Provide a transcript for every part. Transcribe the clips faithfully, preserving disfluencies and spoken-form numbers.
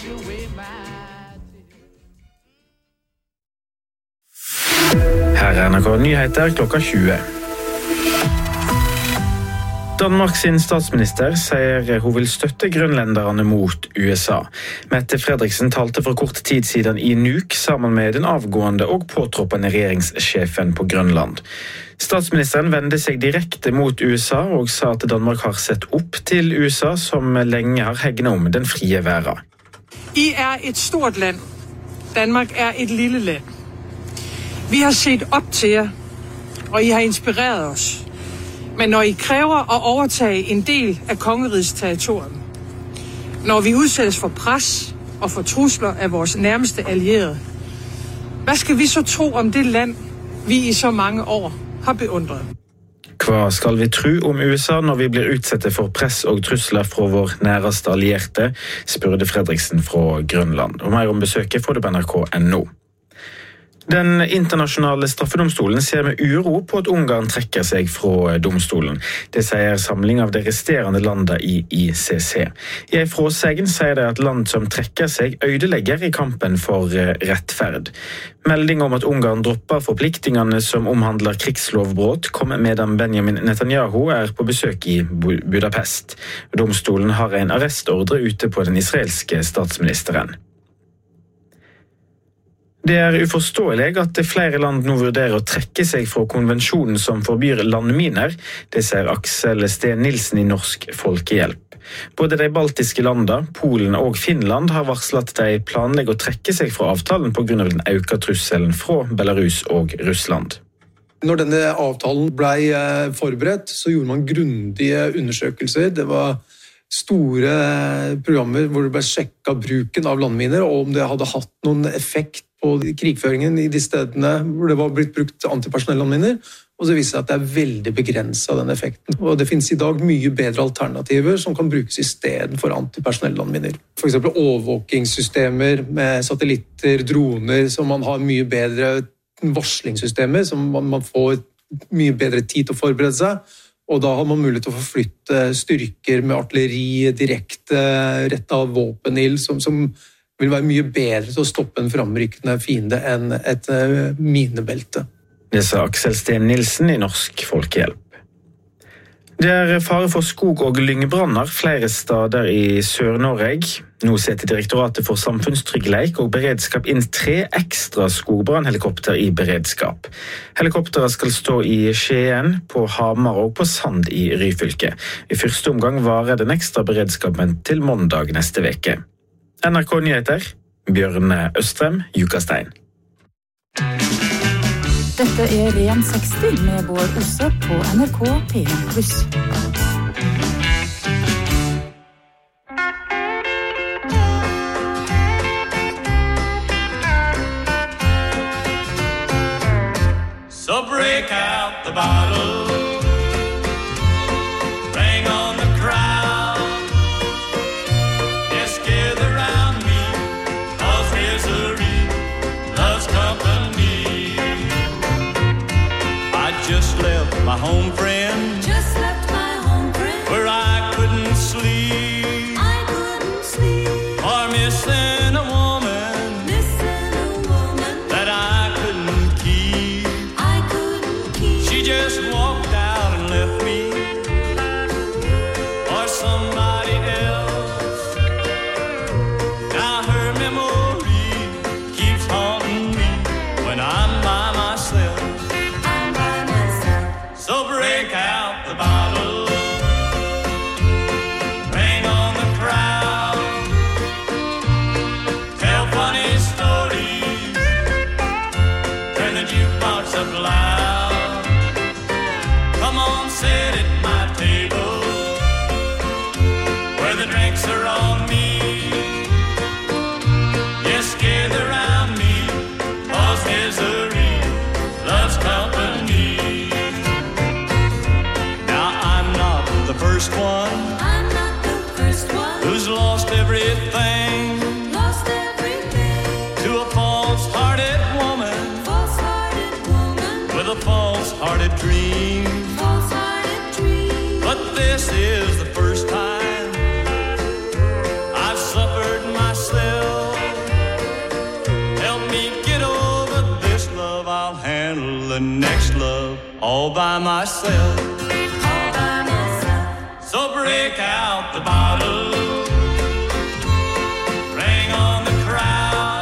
Her er N R K Nyheter klokka tjue. Danmark sin statsminister sier hun vil støtte grønlenderne mot U S A. Mette Frederiksen talte for kort tid siden i Nuuk sammen med den avgående og påtroppende regjeringssjefen på Grønland. Statsministeren vendte seg direkte mot U S A og sa at Danmark har sett opp til U S A som lenge har hegnet om den frie verden. I er et stort land. Danmark er et lille land. Vi har set op til jer, og I har inspireret os. Men når I kræver at overtage en del af kongerigets territorium, når vi udsættes for pres og for trusler af vores nærmeste allierede, hvad skal vi så tro om det land, vi i så mange år har beundret? Hva skal vi tro om U S A når vi blir utsette for press og trusler fra vår næreste allierte, spurte Fredriksen fra Grønland. Og mer om besøket får du på N R K punktum N O. Den internasjonale straffedomstolen ser med uro på at Ungarn trekker seg fra domstolen. Det sier samling av de resterende landene i I C C. I en fråsegen sier de at land som trekker seg ødelegger i kampen for rettferd. Melding om at Ungarn dropper forpliktingene som omhandler krigslovbrott kom medan Benjamin Netanyahu er på besøk i Budapest. Domstolen har en arrestordre ute på den israelske statsministeren. Det er uforståelig at flere land nå vurderer å trekke seg fra konvensjonen som forbyr landminer, det sier Aksel Steen Nilsen i Norsk Folkehjelp. Både de baltiske landene, Polen og Finland har varslet at de planlegger å trekke seg fra avtalen på grunn av den økte trusselen fra Belarus og Russland. Når denne avtalen ble forberedt, så gjorde man grundige undersøkelser. Det var store programmer hvor det ble sjekket bruken av landminer, og om det hadde hatt noen effekt på krigføringen i de stedene hvor det var blitt brukt antipersonellandminer, og så viser det at det er veldig begrenset den effekten. Og det finnes i dag mye bedre alternativer som kan brukes i stedet for antipersonellandminer. For eksempel overvåkingssystemer med satellitter, droner, som man har mye bedre varslingssystemer, som man, man får mye bedre tid til å forberede seg, og da har man mulighet til å forflytte styrker med artilleri direkte rett av våpenild, som, som vil være mye bedre til å stoppe en framrykkende fiende enn et minebelte. Det sa Aksel Steen Nilsen i Norsk Folkehjelp. Det er fare for skog- og lyngbranner flere steder i Sør-Norge. Nå setter Direktoratet for samfunnstryggleik og beredskap inn tre ekstra skogbrannhelikopter i beredskap. Helikopteret skal stå i Skien, på Hamar og på Sand i Ryfylke. I første omgang varer den ekstra beredskapen til mandag neste veke. N R K Nyheter, Bjørne Østrem, Jukastein. Dette er Ren seksti med Bård Osse på N R K P en pluss. So break out the bottle. My home friend, just left my home friend, where I couldn't sleep, I couldn't sleep, or missing a woman, missing a woman, that I couldn't keep, I couldn't keep, she just walked out and left me, for somebody else, now her memory keeps haunting me, when I'm by myself. So break out the bottle, rain on the crowd, the next love all by myself. All by myself. So break out the bottle, bring on the crowd,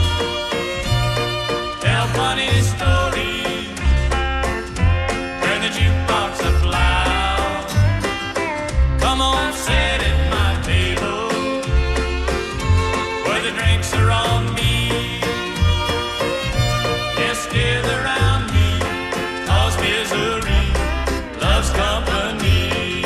tell funny stories, turn the jukebox up loud. Come on, sit at my table, where the drinks are on me. Yes, gather round me, 'cause misery loves company.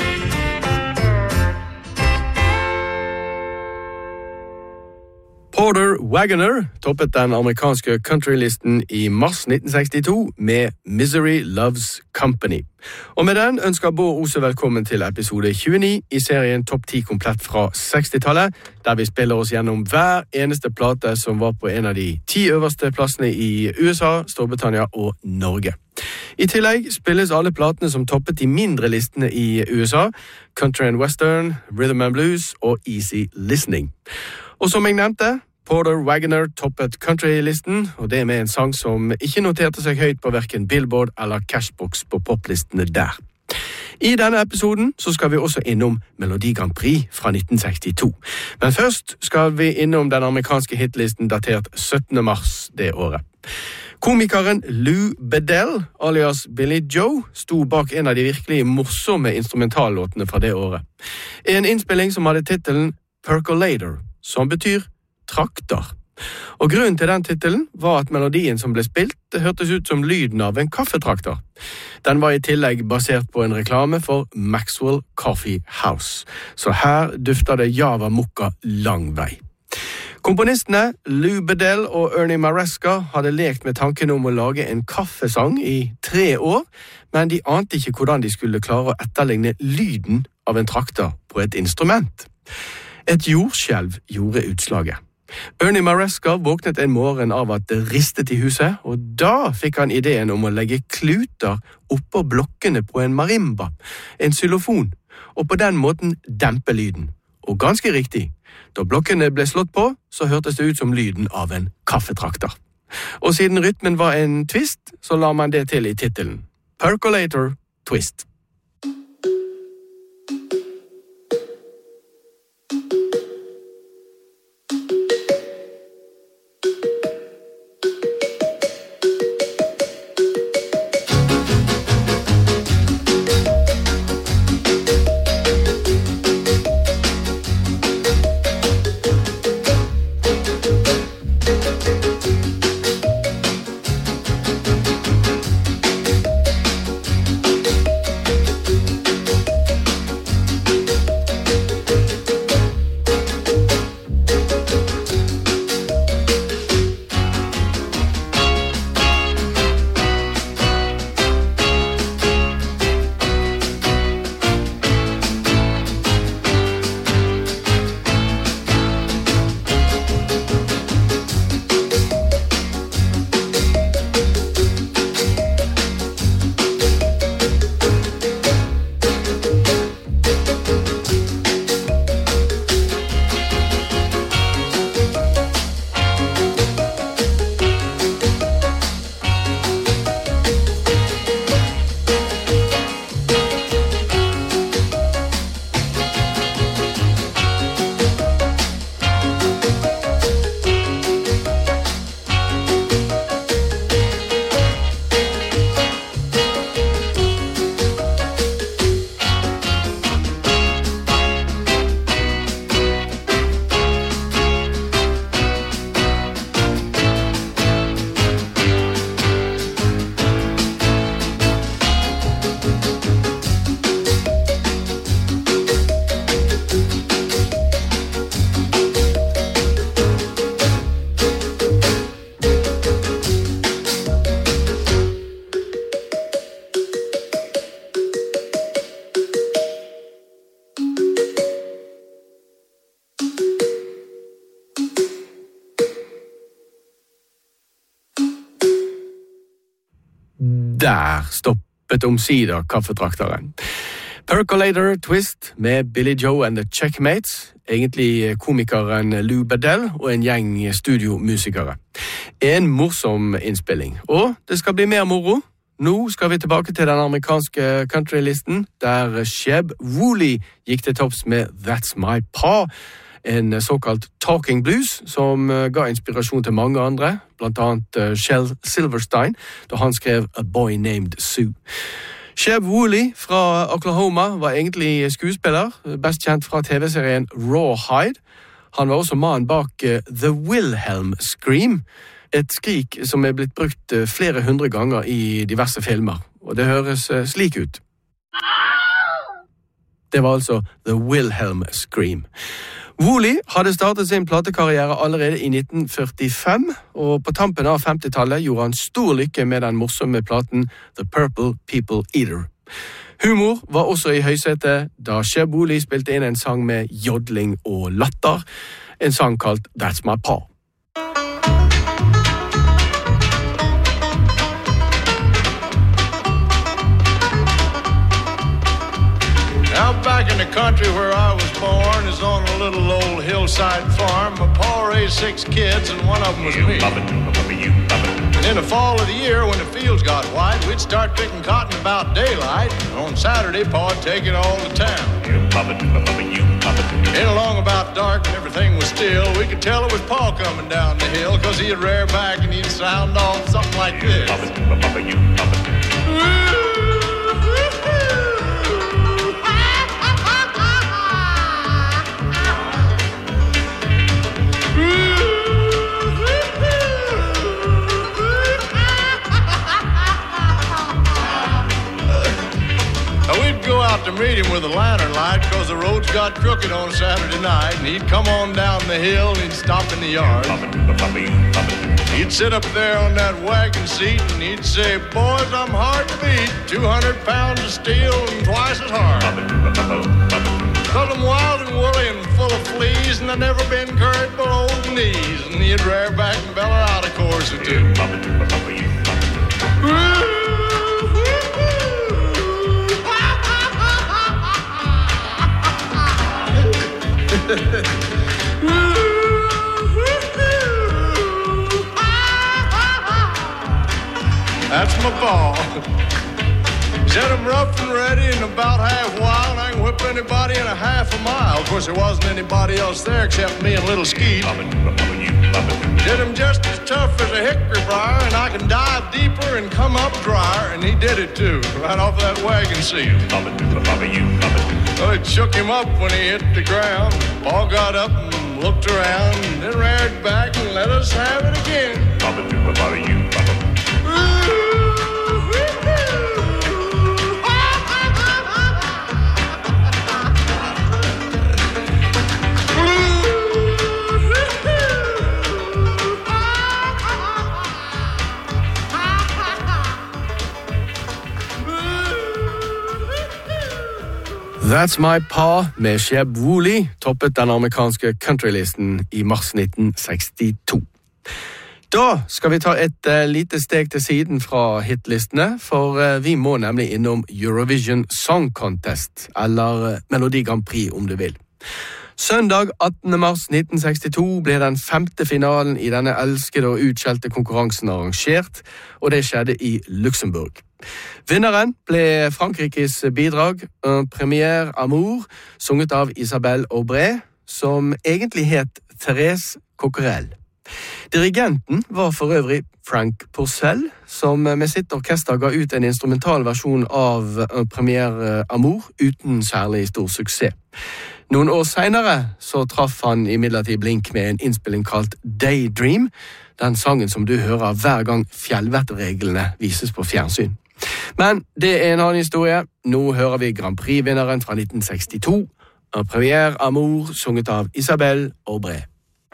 Porter Wagoner toppet den amerikanske countrylisten i mars nitten sekstito med Misery Loves Company. Og med den ønsker Bård Ose velkommen til episode tjueni i serien Topp ti komplett fra sekstitallet, der vi spiller oss gjennom hver eneste plate som var på en av de ti øverste plassene i U S A, Storbritannia og Norge. I tillegg spilles alle platene som toppet de mindre listene i U S A, Country and Western, Rhythm and Blues og Easy Listening. Og som jeg nevnte, Porter Wagoner toppet countrylisten, og det med en sang som ikke noterte seg høyt på hverken Billboard eller Cashbox på poplistene der. I denne episoden så skal vi også innom Melodi Grand Prix fra nitten sekstito. Men først skal vi innom den amerikanske hitlisten datert syttende mars det året. Komikeren Lou Bedell, alias Billy Joe, sto bak en av de virkelig morsomme instrumentallåtene fra det året. En innspilling som hadde titelen Percolator, som betyr trakter. Og grunnen til den titelen var at melodien som ble spilt det hørtes ut som lyden av en kaffetrakter. Den var i tillegg basert på en reklame for Maxwell Coffee House. Så her dufter det Java Mokka lang vei. Komponistene Lou Bedell og Ernie Maresca hadde lekt med tanken om å lage en kaffesang i tre år, men de ante ikke hvordan de skulle klare å etterligne lyden av en trakter på et instrument. Et jordskjelv gjorde utslaget. Ernie Maresca våknet en morgen av at det ristet i huset, og da fikk han ideen om å legge kluter oppå blokkene på en marimba, en xylofon, og på den måten dempe lyden. Og ganske riktig, da blokkene ble slått på, så hørtes det ut som lyden av en kaffetrakter. Og siden rytmen var en twist, så la man det til i titelen. Percolator Twist. Der stoppet omsider kaffetrakteren. Percolator Twist med Billy Joe and the Checkmates, egentlig komikeren Lou Bedell og en gjeng studiomusikere. En morsom innspilling, og det skal bli mer moro, nå skal vi tilbake til den amerikanske countrylisten, der Sheb Wooley gikk til topps med That's My Pa, en såkalt talking blues som ga inspirasjon til mange andre, blant annet Shel Silverstein, da han skrev A Boy Named Sue. Sheb Wooley fra Oklahoma var egentlig skuespiller, best kjent fra T V-serien Rawhide. Han var også mannen bak The Wilhelm Scream, et skrik som er blitt brukt flere hundre ganger i diverse filmer, og det høres slik ut. Det var altså The Wilhelm Scream. Wooley hadde startet sin platekarriere allerede i nitten førtifem, og på tampen av femtitallet gjorde han stor lykke med den morsomme platen The Purple People Eater. Humor var også i høysetet da Sheb Wooley spilte inn en sang med jodling og latter, en sang kalt That's My Pa. Out back in the country where I was born is on a little old hillside farm. My pa raised six kids and one of them was me. And in the fall of the year when the fields got white, we'd start picking cotton about daylight. And on Saturday, pa'd take it all to town. In along about dark and everything was still, we could tell it was pa coming down the hill, cause he'd rear back and he'd sound off something like this. Out to meet him with a lantern light, cause the roads got crooked on Saturday night, and he'd come on down the hill and he'd stop in the yard. He'd sit up there on that wagon seat and he'd say, boys, I'm hard to beat, two hundred pounds of steel and twice as hard. Cause I'm wild and woolly and full of fleas, and I've never been curried below the knees. And he'd rear back and bellow out a chorus or two. That's my ball. Said I'm rough and ready and about half wild. I can whip anybody in a half a mile. Of course, there wasn't anybody else there except me and little Skeet. Did him just as tough as a hickory briar, and I can dive deeper and come up drier. And he did it too, right off that wagon seat. Well, it shook him up when he hit the ground. Paul got up and looked around, and then reared back and let us have it again. That's My Pa med Sheb Wooley toppet den amerikanske countrylisten i mars nitten sekstito. Da skal vi ta et uh, lite steg til siden fra hitlistene, for uh, vi må nemlig innom Eurovision Song Contest, eller uh, Melodi Grand Prix om du vil. Søndag attende mars nitten sekstito ble den femte finalen i denne elskede og utskjelte konkurransen arrangert, og det skjedde i Luxembourg. Vinneren ble Frankrikes bidrag, Un Premier Amour, sunget av Isabelle Aubray, som egentlig het Thérèse Coquerel. Dirigenten var for øvrig Frank Purcell, som med sitt orkester ga ut en instrumental versjon av Un Premier Amour uten særlig stor suksess. Noen år senere så traff han imidlertid blink med en innspilling kalt Daydream, den sangen som du hører hver gang fjellvettreglene vises på fjernsyn. Men det er en annen historie. Nå hører vi Grand Prix-vinneren fra nitten sekstito, Un Premier Amour, sunget av Isabelle Aubray.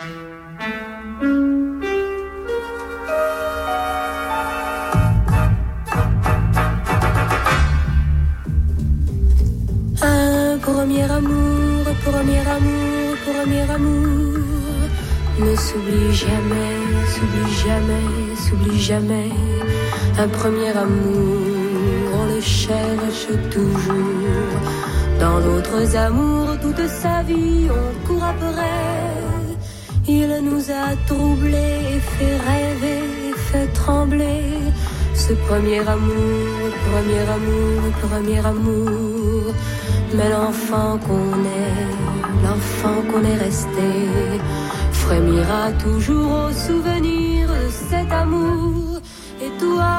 Un premier amour, premier amour, premier amour ne s'oublie jamais, s'oublie jamais, s'oublie jamais. Un premier amour, on le cherche toujours. Dans d'autres amours, toute sa vie, on court après. Il nous a troublés, fait rêver, fait trembler. ce premier amour, premier amour, premier amour. Mais l'enfant qu'on est, l'enfant qu'on est resté, frémira toujours au souvenir de cet amour. Et toi,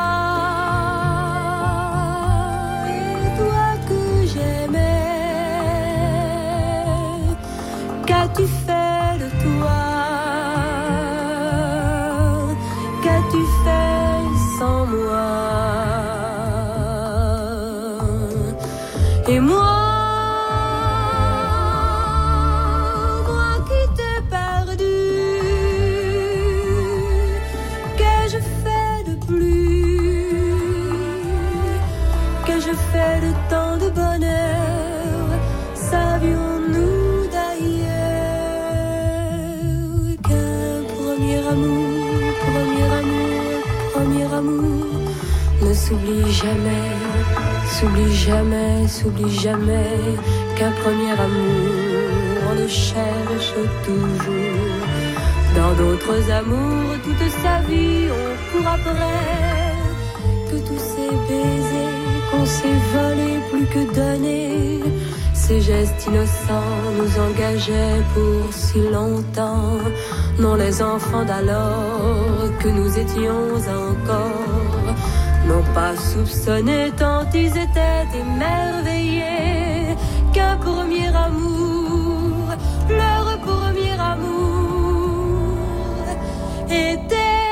et toi que j'aimais, qu'as-tu fait de toi? Qu'as-tu fait sans moi? Et moi, de tant de bonheur, savions-nous d'ailleurs qu'un premier amour, premier amour, premier amour ne s'oublie jamais, s'oublie jamais, s'oublie jamais, qu'un premier amour on le cherche toujours. Dans d'autres amours, toute sa vie on court après, que tous ces baisers qu'on s'est volé plus que donné, ces gestes innocents nous engageaient pour si longtemps. Non, les enfants d'alors que nous étions encore n'ont pas soupçonné tant ils étaient émerveillés qu'un premier amour, leur premier amour était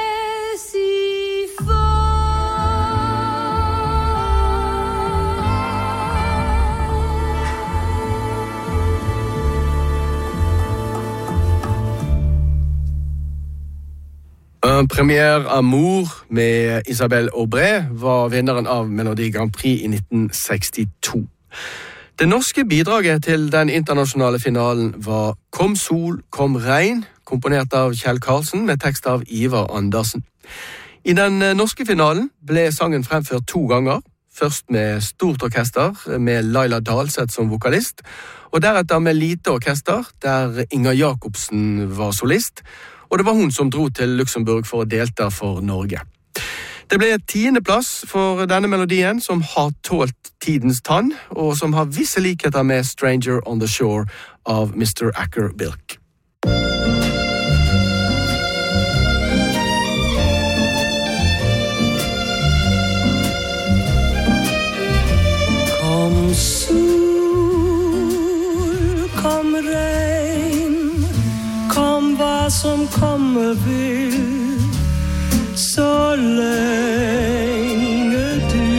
Un premier amour med Isabelle Aubray var vinneren av Melodi Grand Prix i nitten sekstito. Det norske bidraget til den internasjonale finalen var Kom sol, kom regn, komponert av Kjell Karlsen med tekst av Ivar Andersen. I den norske finalen ble sangen fremført to ganger, først med stort orkester med Laila Dalseth som vokalist, og deretter med lite orkester der Inger Jacobsen var solist, og det var hun som dro til Luxembourg for å delta for Norge. Det ble tiende plass for denne melodien som har tålt tidens tann, og som har visse likheter med Stranger on the Shore av mister Acker Bilk. Kom sol, kom regn, kom hva som kommer vil, så lenge du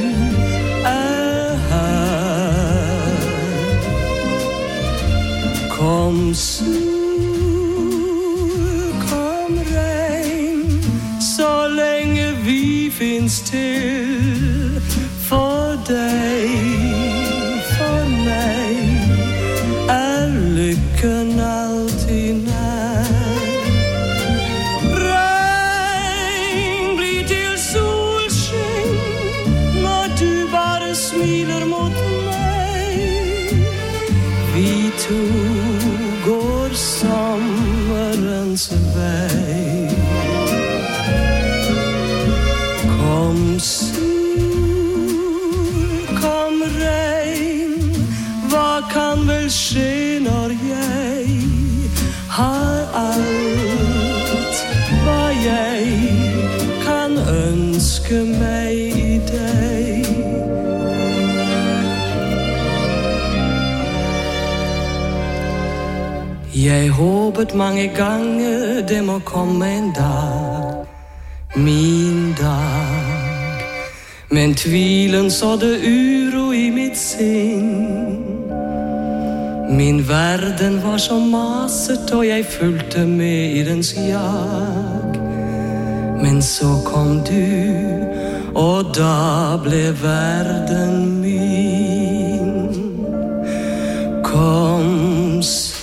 er her. Kom sol, kom regn, så lenge vi finnes til, for deg, for meg, er lykken alltid nær. Regn blir til solskinn når du bare smiler mot meg. Vi to går sommerens vei. Kom sol, kom regn, hva kan vel skje når jeg har alt hva jeg kan ønske meg i deg. Jeg håpet mange ganger det må komme en dag, min dag, men tvilen sådde uro i mitt sinn. Min verden var så maset, og jeg fulgte med i dens jag. Men så kom du, og da ble verden min. Kom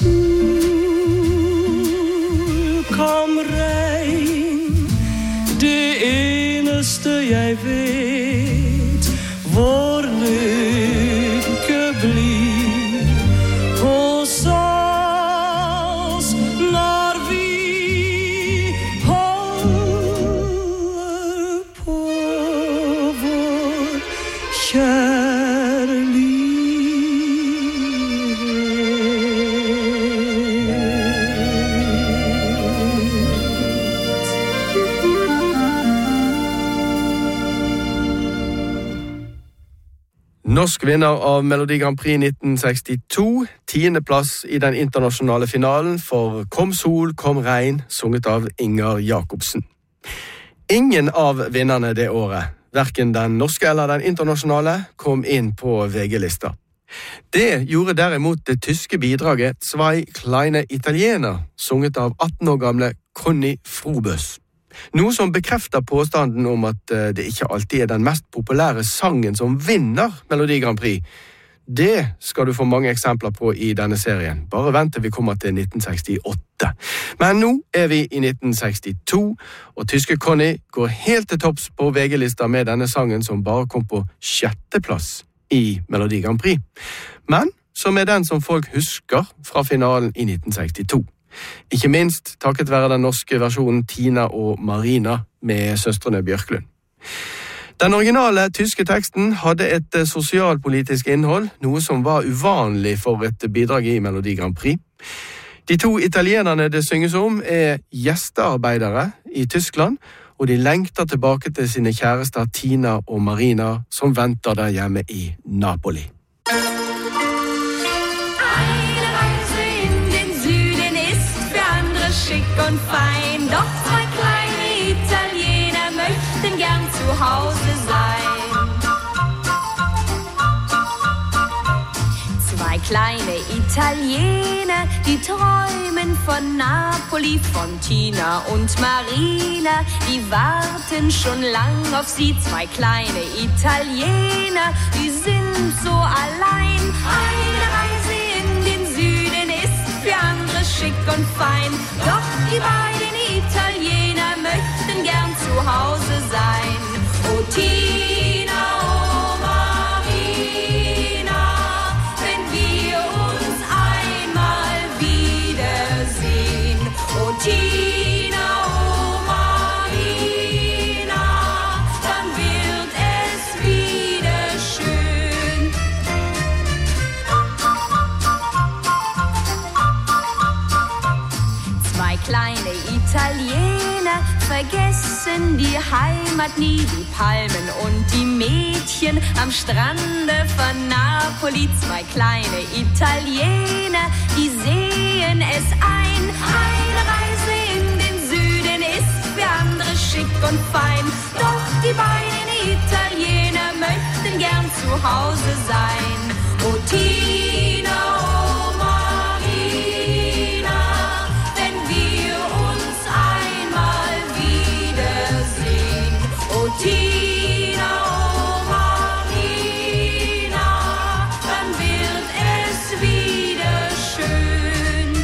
sol, kom regn, det eneste jeg vet, vår lykke blir hos oss når vi holder på. Norsk vinner av Melodi Grand Prix nitten sekstito, tiende plass i den internasjonale finalen for Kom sol, kom regn, sunget av Inger Jakobsen. Ingen av vinnerne det året, hverken den norske eller den internasjonale, kom inn på V G-lista. Det gjorde derimot det tyske bidraget Zwei kleine Italiener, sunget av atten år gamle Conny Frobøs. Noe som bekrefter påstanden om at det ikke alltid er den mest populære sangen som vinner Melodi Grand Prix. Det skal du få mange eksempler på i denne serien. Bare vent til vi kommer til nitten sekstiåtte. Men nå er vi i nitten sekstito, og tyske Conny går helt til topps på V G-lista med denne sangen som bare kom på sjetteplass i Melodi Grand Prix. Men som er den som folk husker fra finalen i nitten sekstito. Ikke minst takket være den norske versjonen Tina og Marina med søstrene Bjørklund. Den originale tyske teksten hadde et sosialpolitisk innhold, noe som var uvanlig for et bidrag i Melodi Grand Prix. De to italienerne det synges om er gjestearbeidere i Tyskland, og de lengter tilbake til sine kjærester Tina og Marina, som venter der hjemme i Napoli. Schick und fein, doch zwei kleine Italiener möchten gern zu Hause sein. Zwei kleine Italiener, die träumen von Napoli, von Tina und Marina, die warten schon lang auf sie. Zwei kleine Italiener, die sind so allein. Eine Reise in den Süden ist für andere schick und fein. Doch die beiden Italiener möchten gern zu Hause sein. Oh Tina, oh Marina, wenn wir uns einmal wiedersehen. Oh Tina, oh Marina, dann wird es wieder schön. Zwei kleine Italiener vergessen die Heimat nie, die Palmen und die Mädchen am Strande von Napoli. Zwei kleine Italiener, die sehen es ein. Eine Reise in den Süden ist für andere schick und fein. Doch die beiden Italiener möchten gern zu Hause sein. Oh Tina, oh Marina, wenn wir uns einmal wiedersehen. Oh Tina, oh Marina, dann wird es wieder schön.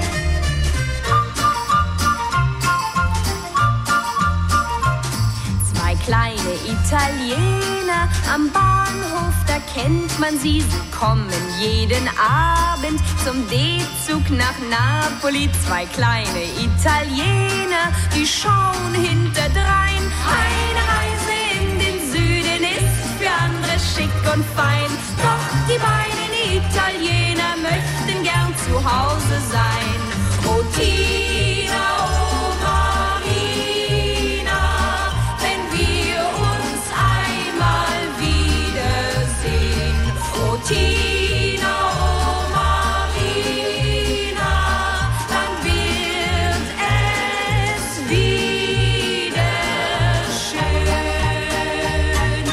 Zwei kleine Italiener am Bahnhof, da kennt man sie. Sie kommen jeden Abend zum D-Zug nach Napoli. Zwei kleine Italiener, die schauen hinterdrein. Eine Reise in den Süden ist für andere schick und fein. Doch die beiden Italiener möchten gern zu Hause sein. Oh Tina, oh Marina, wenn wir uns einmal wiedersehen. Oh Tina, oh Marina, dann wird es wieder schön.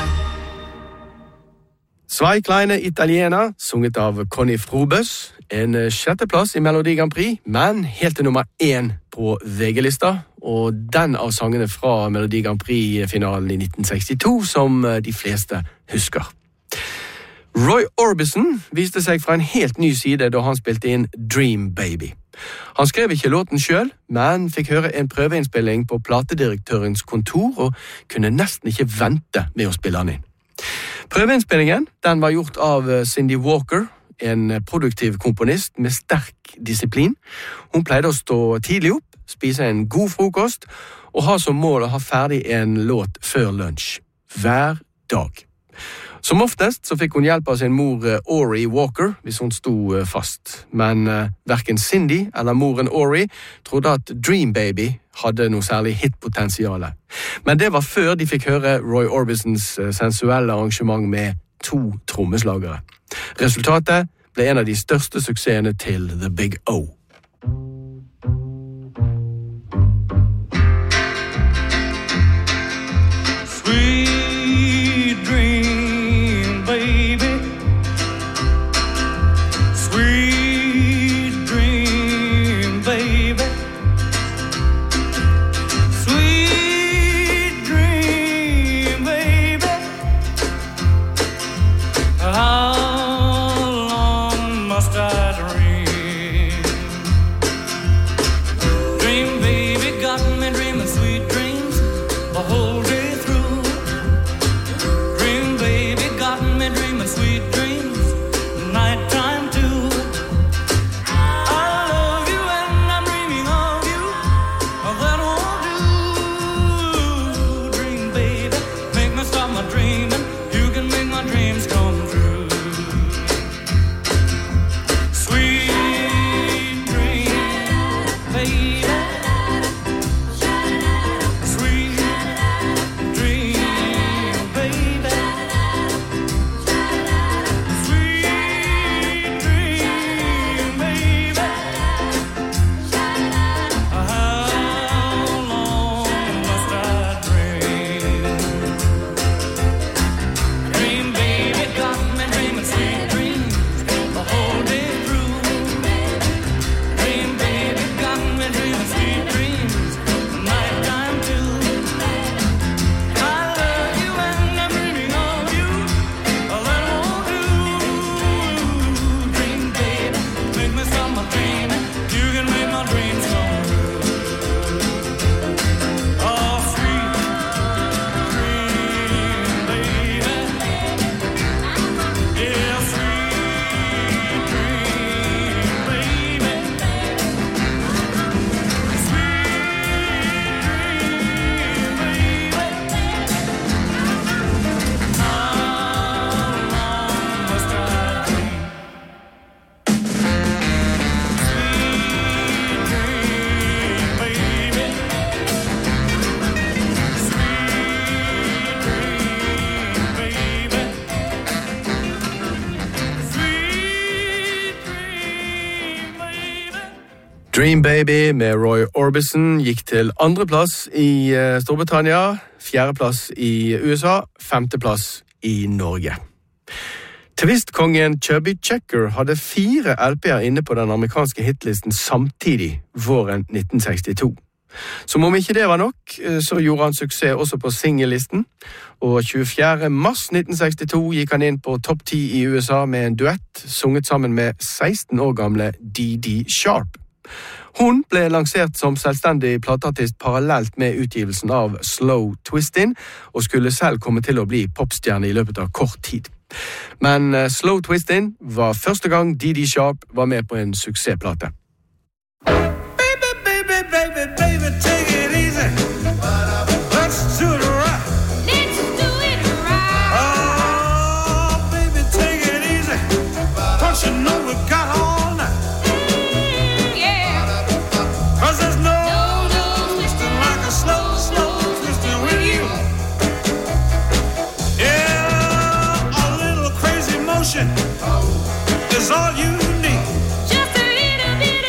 Zwei kleine Italiener, sunget av Conny Frobøs, en sjetteplass i Melodi Grand Prix, men helt til nummer én på V G-lista, og den av sangene fra Melodi Grand Prix-finalen i nitten sekstito som de fleste husker. Roy Orbison viste seg fra en helt ny side da han spilte inn Dream Baby. Han skrev ikke låten selv, men fikk høre en prøveinnspilling på platedirektørens kontor og kunne nesten ikke vente med å spille han inn. Prøveinnspillingen den var gjort av Cindy Walker, en produktiv komponist med sterk disiplin. Hun pleide å stå tidlig opp, spise en god frokost og ha som mål å ha ferdig en låt før lunsj. Hver dag. Som oftest så fikk hun hjelp av sin mor Ori Walker hvis hun sto fast. Men uh, hverken Cindy eller moren Ori trodde at Dream Baby hadde noe særlig hitpotensiale. Men det var før de fikk høre Roy Orbisons uh, sensuelle arrangement med to trommeslagere. Resultatet ble en av de største suksessene til The Big O. Sweet dream, baby. Sweet dream, baby. Sweet dream, baby. How long must I dream? Dream, baby, got me dreaming sweet dreams the whole day through. Dream, baby, got me dreaming sweet dreams, nighttime too. I love you and I'm dreaming of you, that won't do. Dream, baby, make me stop my dreaming. You can make my dreams come true. Sweet dream, baby. Sweet dream, baby. Sweet dream, baby. How long must I dream? Dream, baby, got me dreaming sweet dreams the whole day through. Dream, baby, got me dreaming sweet dreams, nighttime too. I love you and I'm dreaming of you, that won't do. Dream, baby, make me stop my dreaming. You can make my dreams come true. Oh, sweet dream, baby. Yeah, sweet dream, baby. Sweet dream, baby. How long must I dream? Sweet dream, baby. Sweet dream, baby. Sweet dream, baby. Dream Baby med Roy Orbison gikk til andreplass i eh, Storbritannia, fjerdeplass i U S A, femteplass i Norge. Twist-kongen Chubby Checker hadde fire L P-er inne på den amerikanske hitlisten samtidig våren nitten sekstito. Som om ikke det var nok, eh, så gjorde han suksess også på singellisten, og tjuefjerde mars nitten sekstito gikk han inn på topp ti i U S A med en duett sunget sammen med seksten år gamle Dee Dee Sharp. Hun ble lansert som selvstendig plateartist parallelt med utgivelsen av Slow Twistin', og skulle selv komme til å bli popstjerne i løpet av kort tid. Men eh, Slow Twistin' var første gang Dee Dee Sharp var med på en suksessplate. Baby, baby, baby, baby, take it easy. Let's do it right. Let's do it right. Oh, baby, take it easy. Don't you know we got all night? Yeah. 'Cause there's no No, no, twisting like a slow, slow twisting with you. Yeah, a little crazy motion is all you need. Just a little bit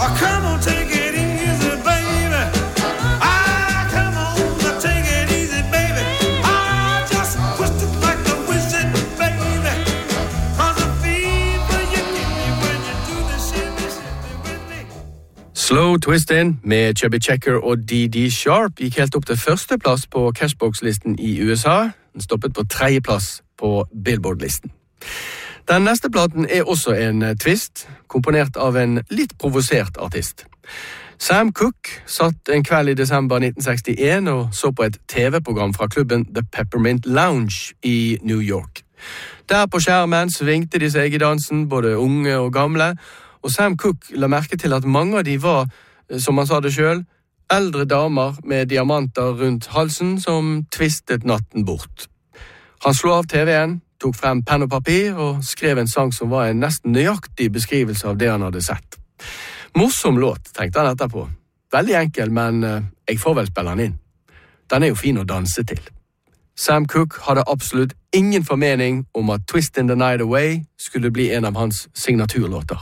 Oh, come on, take it easy, baby. Ah, come on, take it easy, baby. Ah, just twist it like a wizard, baby. 'Cause the fever you give me when you do the shimmy, shimmy with me. Slow Twistin' med Chubby Checker og D D Sharp gikk helt opp til førsteplass på Cashbox-listen i U S A. Den stoppet på tredjeplass på Billboard-listen. Den neste platen er også en twist, komponert av en litt provosert artist. Sam Cooke satt en kveld i desember nitten sekstien og så på et T V-program fra klubben The Peppermint Lounge i New York. Der på skjermen svingte de seg i dansen, både unge og gamle, og Sam Cooke la merke til at mange av de var, som han sa det selv, eldre damer med diamanter rundt halsen som tvistet natten bort. Han slo av T V-en, tok frem penn og papir og skrev en sang som var en nesten nøyaktig beskrivelse av det han hadde sett. Morsom låt, tenkte han etterpå. Veldig enkel, men jeg får vel spille han inn. Den er jo fin å danse til. Sam Cooke hadde absolutt ingen formening om at Twistin' the Night Away skulle bli en av hans signaturlåter.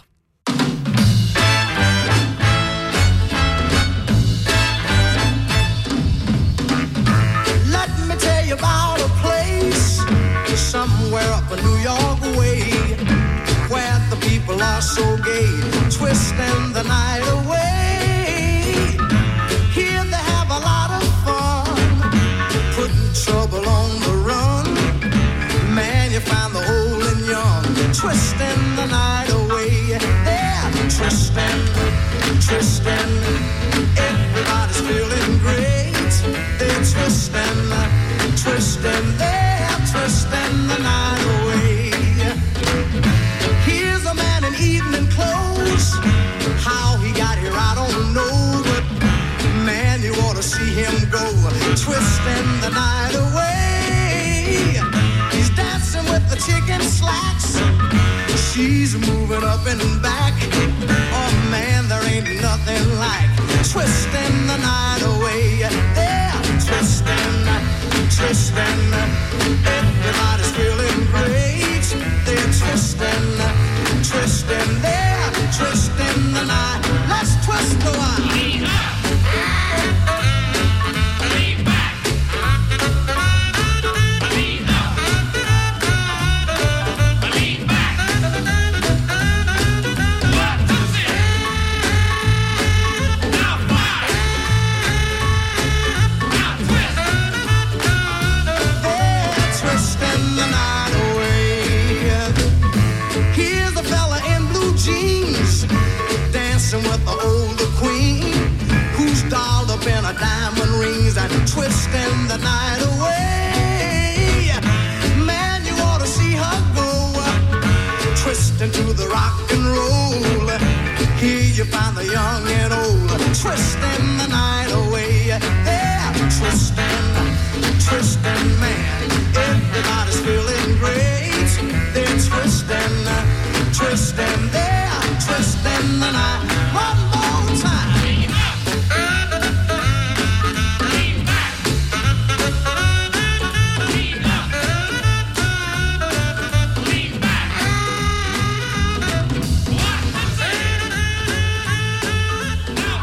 About a place somewhere up a New York way where the people are so gay, twisting the night away. Here they have a lot of fun, putting trouble on the run. Man, you find the old and young, twisting the night away. They're twisting, twisting. Everybody's feeling great. They're twisting, twisting, they're twisting the night away. Here's a man in evening clothes. How he got here I don't know, but man, you ought to see him go, twisting the night away. He's dancing with the chicken slacks. She's moving up and back. Oh man, there ain't nothing like twisting the night away. They're twisting, twisting. Everybody's feeling great. They're twisting, twisting. They're twisting the night. Let's twist the while. Lean up. Lean back. Lean up. Lean back. One, two, three. Now five. Now twist. They're twisting the night away. Here's a fella in blue jeans dancing with the older queen who's dolled up in her diamond rings and twisting the night away. Man, you ought to see her go, twisting to the rock and roll. Here you find the young and old, twisting the night away. They're twisting, twisting, man. Everybody's feeling great. They're twisting, twisting, they're twisting the night. One more time. Lean up. Lean back. Lean up. Lean back. One, two, three. Now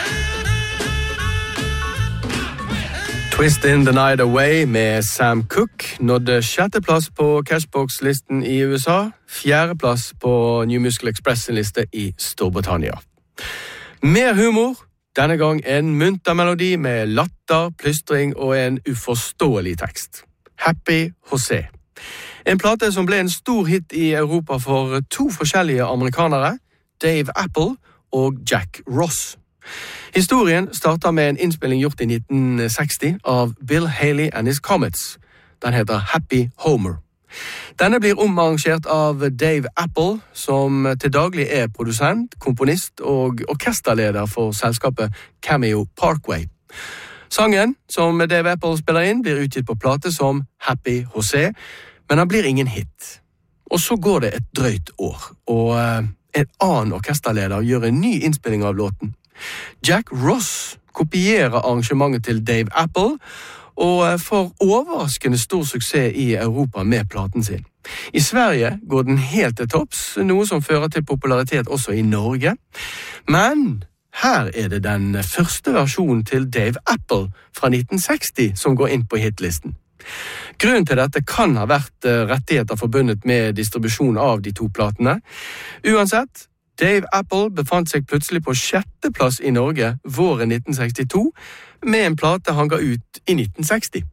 five. Twistin' the Night Away med Sam Cooke nådde sjetteplass på Cashbox-listen i U S A, fjerdeplass på New Musical Express-liste i Storbritannia. Mer humor, denne gang en munter melodi med latter, plystring og en uforståelig tekst. Happy Jose. En plate som ble en stor hit i Europa for to forskjellige amerikanere, Dave Apple og Jack Ross. Historien starter med en innspilling gjort i nitten seksti av Bill Haley and His Comets. Den heter Happy Homer. Denne blir omarrangert av Dave Apple, som til daglig er produsent, komponist og orkesterleder for selskapet Cameo Parkway. Sangen, som Dave Apple spiller inn, blir utgitt på plate som Happy Jose, men han blir ingen hit. Og så går det et drøyt år, og en annen orkesterleder gjør en ny innspilling av låten. Jack Ross kopierer arrangementet til Dave Apple, og får overraskende stor suksess i Europa med platen sin. I Sverige går den helt til topps, noe som fører til popularitet også i Norge. Men her er det den første versjonen til Dave Apple fra nitten seksti som går inn på hitlisten. Grunnen til dette kan ha vært rettigheter forbundet med distribusjon av de to platene. Uansett, Dave Apple befant seg plutselig på sjette plass i Norge våren nitten sekstito, med en plate han ga ut i nitten seksti.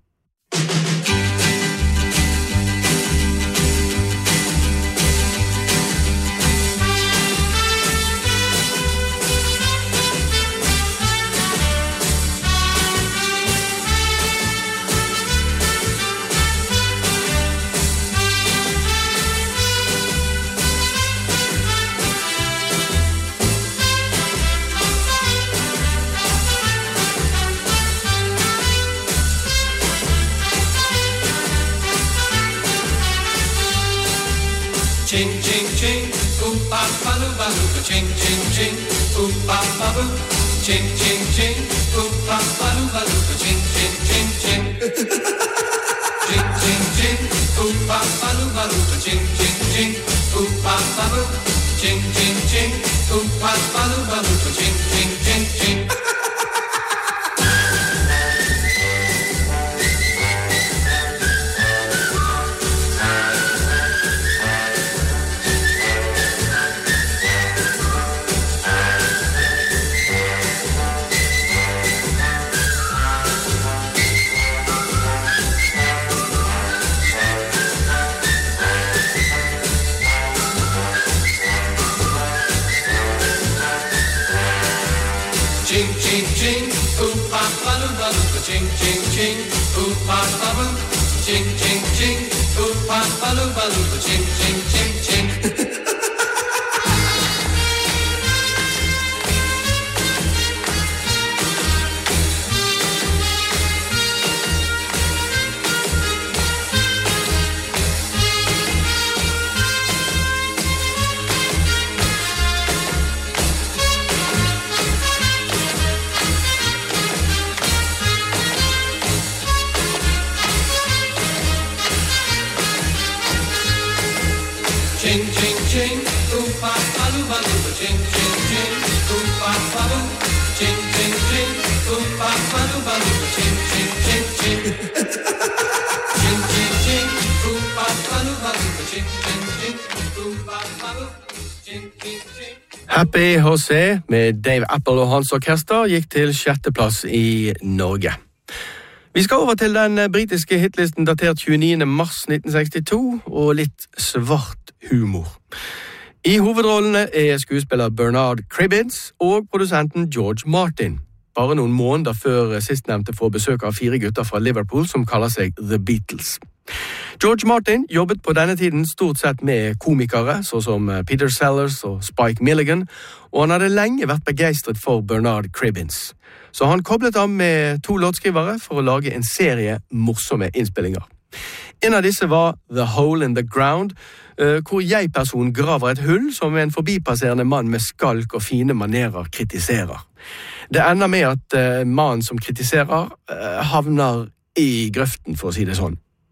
Ching, ching, ching, ooh, ba, ba, loo, ba, loo, ching, ching, ching, ooh, ba, ba, boo, ching, ching, ching, ooh, ba, ba, loo, ba, loo, ching, ching, ching, ching, ching, ching, ching, ooh, ba, ba, loo, ba, loo, ching, ching, ching, ooh, ba, ba, boo, ching, ching, ching, ooh, ba, ba, loo, ba, loo, ching, ching, ching, ching. Ching, ching, ching, ooh, ba, ba, loo, ba, loo, ching, ching, ching, ooh, ba, ba, boo, ching, ching, ching, ooh, ba, ba, loo, ba, loo, ching, ching, ching, ching. Ching, ching, ching, ooh, ba, ba, loo, ba, loo, ching, ching, ching, ooh, ba, ba, boo, ching, ching, ching, ooh, ba, ba, loo, ba, loo, ching, ching, ching, ching. Ching, ching, ching, ooh, ba, ba, loo, ba, loo, ching, ching, ching, ooh, ba, ba, boo, ching, ching, ching. Happy Jose med Dave Apple og hans orkester gikk til sjetteplass i Norge. Vi skal over til den britiske hitlisten datert tjueniende mars nitten sekstito og litt svart humor. I hovedrollene er skuespiller Bernard Cribbins og produsenten George Martin, bare noen måneder før sistnevnte får besøk av fire gutter fra Liverpool som kaller seg The Beatles. George Martin jobbet på denne tiden stort sett med komikere, så som Peter Sellers og Spike Milligan, og han hadde lenge vært begeistret for Bernard Cribbins. Så han koblet ham med to låtskrivere for å lage en serie morsomme innspillinger. En av disse var The Hole in the Ground, hvor jeg-personen graver et hull som en forbipasserende mann med skalk og fine manerer kritiserer. Det ender med at mannen som kritiserer havner i grøften, for å si det sånn.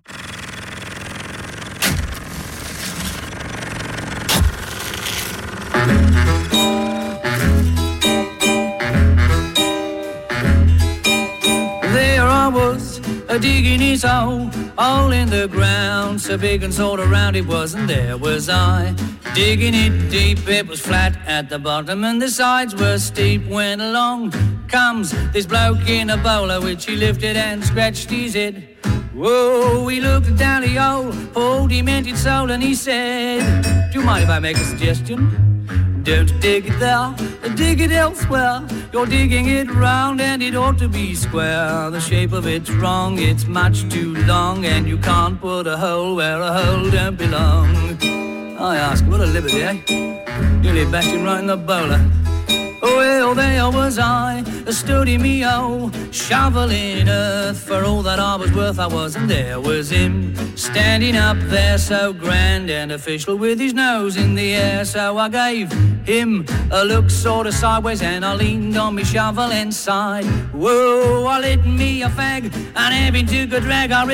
Digging his hole, hole in the ground, so big and sort of round it was, and there was I, digging it deep. It was flat at the bottom and the sides were steep. When along comes this bloke in a bowler, which he lifted and scratched his head. Whoa, he looked down the hole, pulled him into soul, and he said, do you mind if I make a suggestion? Don't dig it there, dig it elsewhere. You're digging it round and it ought to be square. The shape of it's wrong, it's much too long, and you can't put a hole where a hole don't belong. I ask, what a liberty, eh? Nearly bashed him right in the bowler. Oh, hey, Well, there was I, stood in me hole, shoveling earth for all that I was worth. I was, and there was him, standing up there so grand and official with his nose in the air. So I gave him a look sort of sideways and I leaned on me shovel and sighed. Whoa, I lit me a fag and having took a drag, I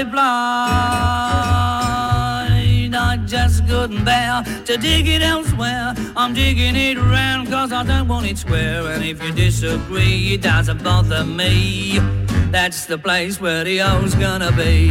replied, I just couldn't bear to dig it elsewhere. I'm digging it round cause I don't want it square. And if you disagree, it doesn't bother me. That's the place where the hole's gonna be.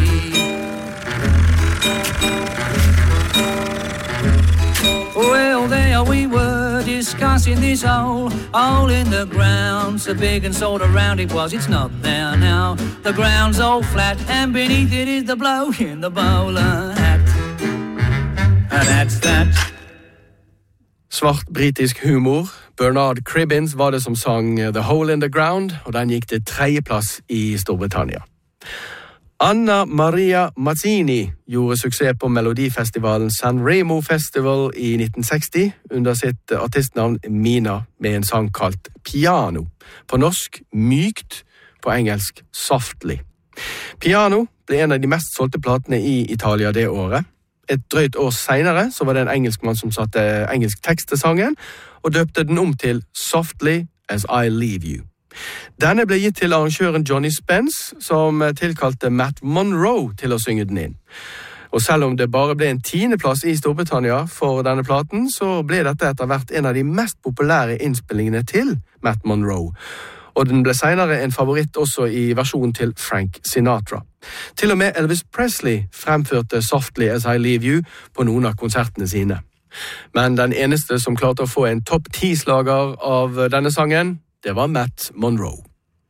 Well, there we were discussing this hole, hole in the ground, so big and sort of round it was, it's not there now. The ground's all flat and beneath it is the bloke in the bowler hat. And that's that. Svart britisk humor. Bernard Cribbins var det som sang The Hole in the Ground, og den gikk til tredjeplass i Storbritannia. Anna Maria Mazzini gjorde suksess på melodifestivalen San Remo Festival i nitten seksti under sitt artistnavn Mina med en sang kalt Piano. På norsk mykt, på engelsk softly. Piano ble en av de mest solgte platene i Italia det året. Et drøyt år senere så var det en engelskmann som satte engelsk tekst til sangen og døpte den om til Softly as I Leave You. Denne ble gitt til arrangøren Johnny Spence, som tilkalte Matt Monroe til å synge den inn. Og selv om det bare ble en tiendeplass i Storbritannia for denne platen, så ble dette etter hvert en av de mest populære innspillingene til Matt Monroe. Og den ble senere en favoritt også i versjonen til Frank Sinatra. Til og med Elvis Presley fremførte Softly as I Leave You på noen av konsertene sine. Men den eneste som klarte å få en topp ti-slager av denne sangen, det var Matt Monroe.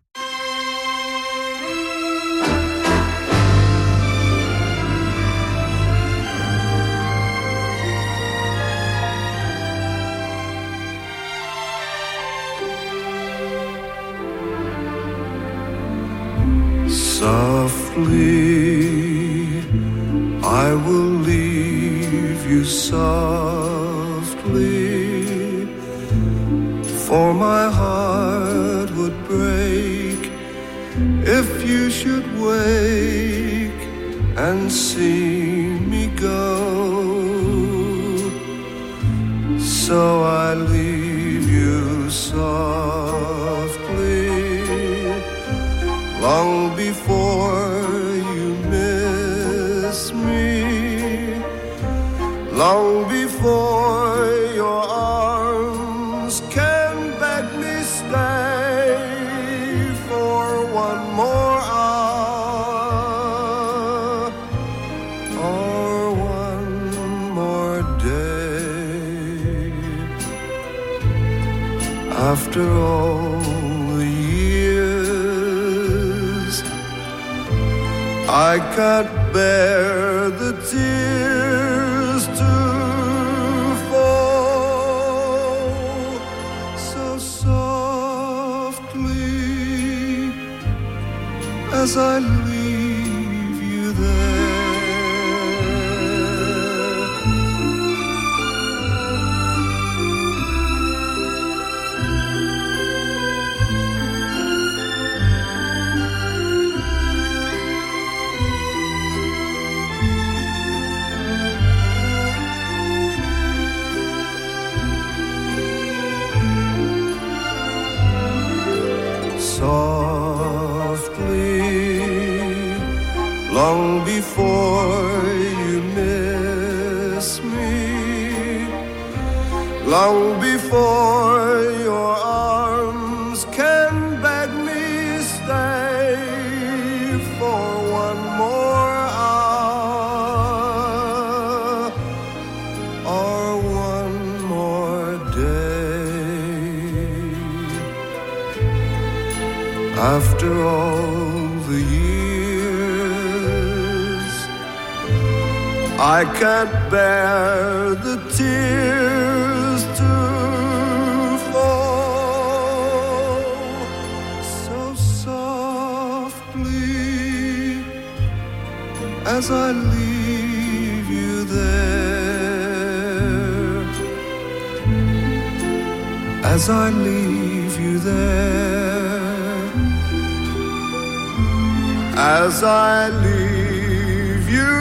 Softly, I will leave you softly, for my heart would break if you should wake and see me go. So I leave you softly, long before you miss me, long before your arms can beg me stay for one more hour or one more day. After all the years, I can't bear the tears to fall. So softly as I leave you there, softly, long before you miss me, long before your arms can beg me stay for one more hour or one more day. After all the years, I can't bear the tears to fall. So softly as I leave you there, as I leave you there, as I leave you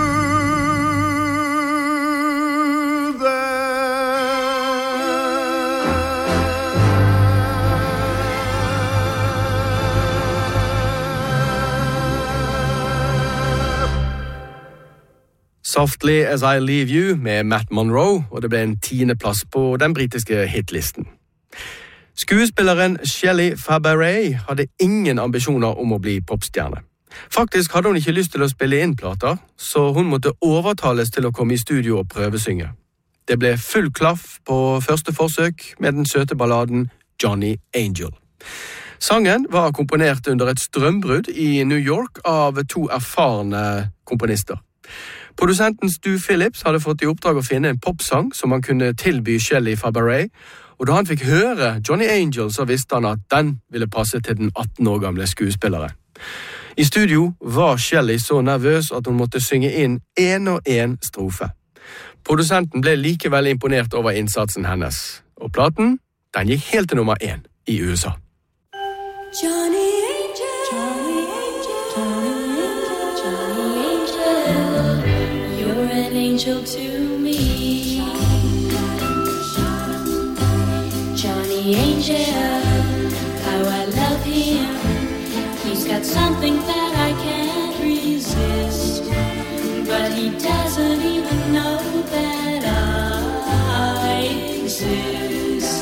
Softly As I Leave You med Matt Monroe, og det ble en tiende plass på den britiske hitlisten. Skuespilleren Shelley Fabares hadde ingen ambisjoner om å bli popstjerne. Faktisk hadde hun ikke lyst til å spille inn plater, så hun måtte overtales til å komme i studio og prøvesynge. Det ble full klaff på første forsøk med den søte balladen Johnny Angel. Sangen var komponert under et strømbrudd i New York av to erfarne komponister. Produsenten Stu Phillips hadde fått i oppdrag å finne en popsang som han kunne tilby Shelley Fabares, og da han fikk høre Johnny Angel, så visste han at den ville passe til den atten år gamle skuespilleren. I studio var Shelley så nervøs at hun måtte synge inn en og en strofe. Produsenten ble likevel imponert over innsatsen hennes, og platen, den gikk helt til nummer én i U S A. Johnny Angel, Johnny Angel, Johnny Angel, you're an angel to me. Johnny Angel, how I love him. He's got something that I can't resist, but he doesn't even know that I exist.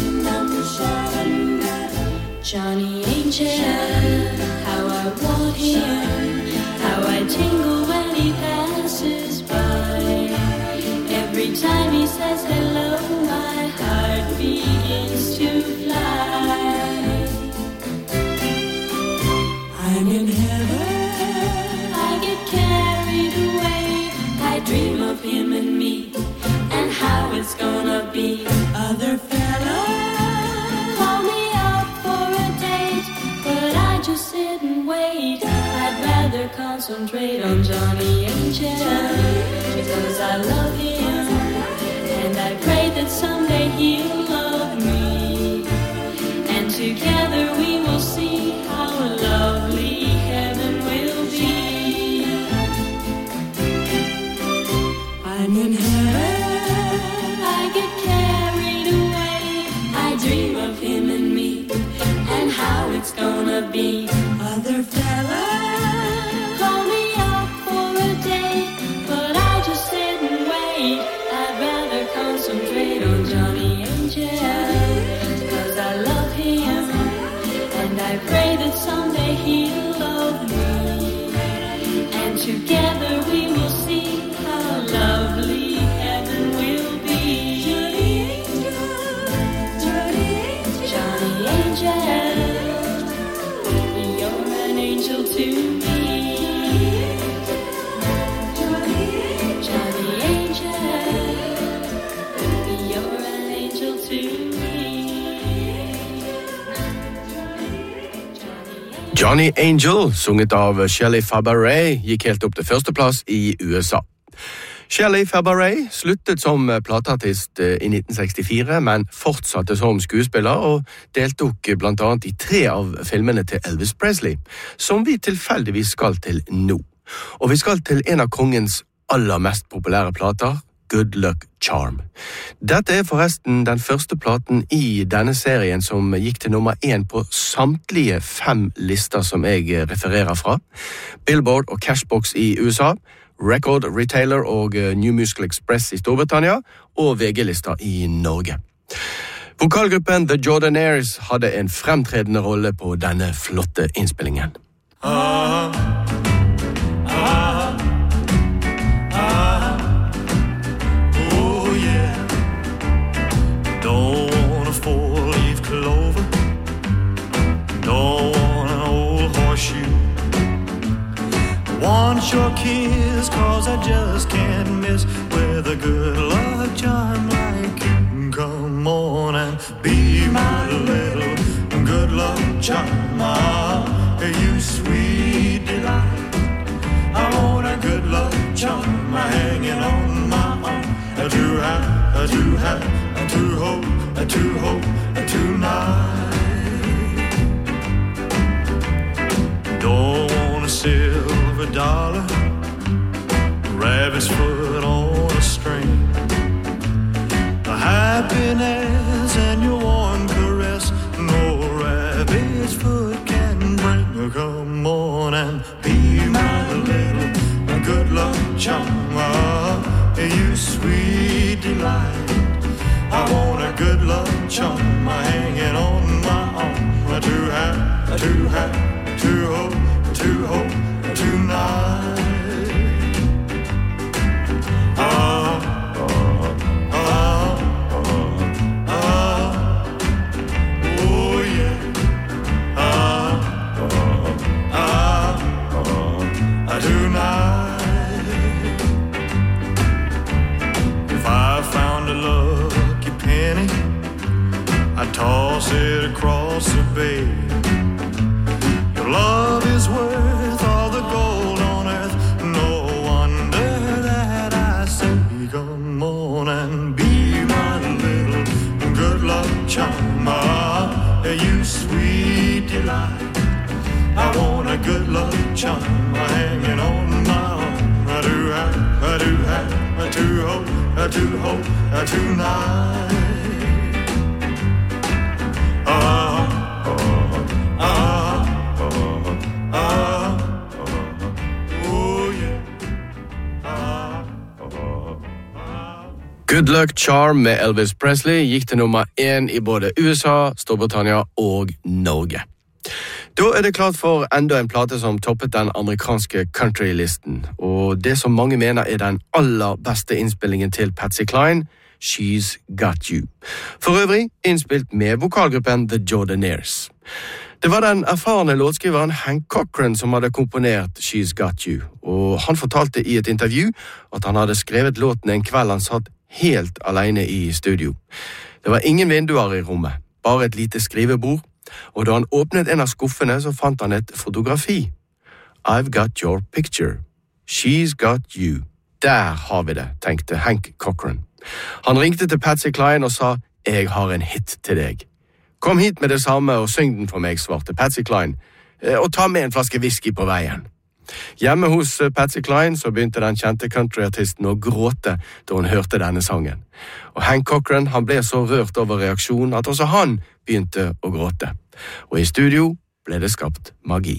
Johnny Angel, how I want him, how I tingle when he passes by. Every time he says hello, my heart begins to fly. I'm in heaven, I get carried away. I dream of him and me, and how it's gonna be. Other fellas call me up for a date, but I just sit and wait. I'd rather concentrate on Johnny Angel, because I love him, and I pray that someday he'll love me, and together we will see how lovely heaven will be. I'm in heaven, I get carried away. I dream of him and me, and how it's gonna be. Other fellas call me up for a date, but I just sit and wait. I'd rather concentrate on Johnny Angel, because I love him, and I pray that someday he'll love me, and together we will see how lovely heaven will be. Johnny Angel, you're an angel to me. Johnny Angel, you're an angel to me. Johnny Angel, sunget av Shelley Fabares, gikk helt opp til førsteplass i U S A. Shelley Fabares sluttet som plateartist i nitten sekstifire, men fortsatte som skuespiller og deltok blant annet i tre av filmene til Elvis Presley, som vi tilfeldigvis skal til nå. Og vi skal til en av kongens aller mest populære plater, Good Luck Charm. Dette er forresten den første platen i denne serien som gikk til nummer én på samtlige fem lister som jeg refererer fra. Billboard og Cashbox i U S A, Record Retailer og New Musical Express i Storbritannia, og V G-lister i Norge. Vokalgruppen The Jordanaires hadde en fremtredende rolle på denne flotte innspillingen. Ah, ah, ah, oh yeah. Don't want a four-leaf clover, don't want an old horseshoe. Want your kiss, cause I just can't miss with a good luck charm like you. Come on and be my little good luck charm. Ah, you sweet delight. I want a good luck charm hanging on my arm. To have, to have, to hope, to hope, dollar, rabbit's foot on a string. The happiness and your warm caress, no rabbit's foot can bring. Come on and be my little good luck charm, you sweet delight. I want a good luck charm hanging on my arm, to have, to have, to hold, to hold tonight. Ah, ah, ah, ah, oh yeah. Ah, ah, ah, ah, tonight. If I found a lucky penny, I'd toss it across the bay. Your love is worth all the gold on earth. No wonder that I say, come on and be my little good luck charm, you sweet delight. I want a good luck charm hanging on my arm. I do have, I do have, I do hope, I do hope, I tonight. Ah, ah, ah, ah, ah, oh yeah. Ah, ah, ah. Good Luck Charm med Elvis Presley gikk til nummer én i både U S A, Storbritannia og Norge. Da er det klart for enda en plate som toppet den amerikanske countrylisten, og det som mange mener er den aller beste innspillingen til Patsy Cline, She's Got You. For øvrig innspilt med vokalgruppen The Jordanaires. Det var den erfarne låtskriveren Hank Cochran som hadde komponert She's Got You, og han fortalte i et intervju at han hadde skrevet låten en kveld han satt helt alene i studio. Det var ingen vinduer i rommet, bare et lite skrivebord, og da han åpnet en av skuffene så fant han et fotografi. I've got your picture. She's got you. Der har vi det, tenkte Hank Cochran. Han ringte til Patsy Cline og sa, jeg har en hit til deg. Kom hit med det samme og syng den for meg, svarte Patsy Cline, og ta med en flaske whisky på veien. Hjemme hos Patsy Cline så begynte den kjente countryartisten å gråte da hun hørte denne sangen. Og Hank Cochran han ble så rørt over reaksjonen at også han begynte å gråte. Og i studio ble det skapt magi.